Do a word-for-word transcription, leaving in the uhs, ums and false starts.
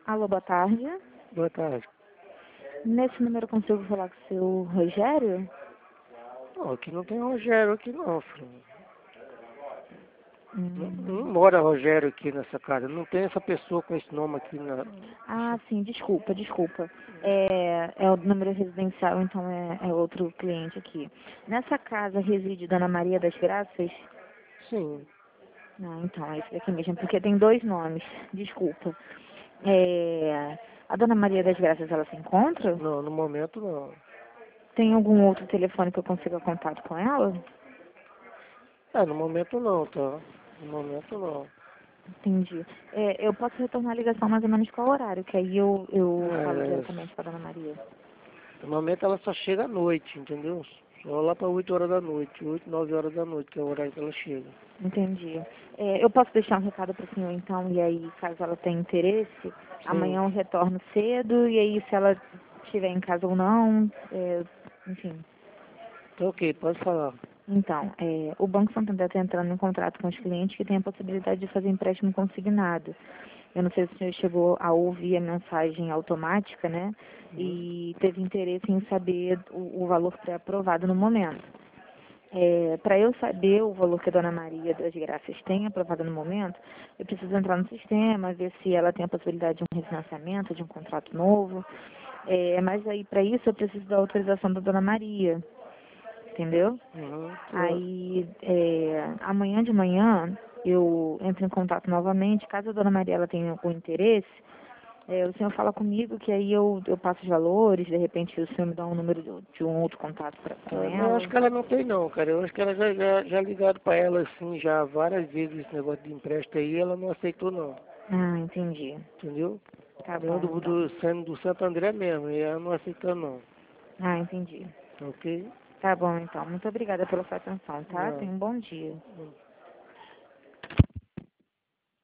Alô, boa tarde. Boa tarde. Nesse número eu consigo falar com o seu Rogério? Não, aqui não tem Rogério aqui não, filho. Não, não Hum. mora Rogério aqui nessa casa. Não tem essa pessoa com esse nome aqui na... Ah, sim, desculpa, desculpa. É, é o número residencial, então é, é outro cliente aqui. Nessa casa reside Dona Maria das Graças? Sim. Ah, então, é esse daqui mesmo, porque tem dois nomes, desculpa. É, a Dona Maria das Graças, ela se encontra? Não, no momento não. Tem algum outro telefone que eu consiga contato com ela? É, no momento não, tá? No momento não. Entendi. É, eu posso retornar a ligação mais ou menos qual horário, que aí eu, eu falo É, diretamente com a Dona Maria. no momento ela só chega à noite, entendeu? Só lá para oito horas da noite, oito, nove horas da noite, que é o horário que ela chega. Entendi. É, eu posso deixar um recado para o senhor, então, e aí, caso ela tenha interesse, Sim. amanhã eu retorno cedo, e aí, se ela estiver em casa ou não, é, enfim. Tá ok, pode falar. Então, é, o Banco Santander está entrando em contrato com os clientes que têm a possibilidade de fazer empréstimo consignado. Eu não sei se o senhor chegou a ouvir a mensagem automática, né? Uhum. E teve interesse em saber o, o valor pré-aprovado no momento. É, para eu saber o valor que a Dona Maria das Graças tem aprovado no momento, eu preciso entrar no sistema, ver se ela tem a possibilidade de um refinanciamento, de um contrato novo. É, mas aí, para isso, eu preciso da autorização da Dona Maria, entendeu? Uhum. Eu- Aí, é, amanhã de manhã, eu entro em contato novamente. Caso a Dona Maria ela tenha algum interesse, é, o senhor fala comigo que aí eu, eu passo os valores, de repente o senhor me dá um número de, de um outro contato pra, com Eu não ela. acho que ela não tem não, cara. Eu acho que ela já, já, já ligaram pra ela assim já várias vezes esse negócio de empréstimo aí, ela não aceitou não. Ah, entendi. Entendeu? Tá Não, bom, do, então. do, sendo do Santo André mesmo, e ela não aceitou não. Ah, entendi. Ok? Tá bom, então. Muito obrigada pela sua atenção, tá? Não. Tenha um bom dia. Não.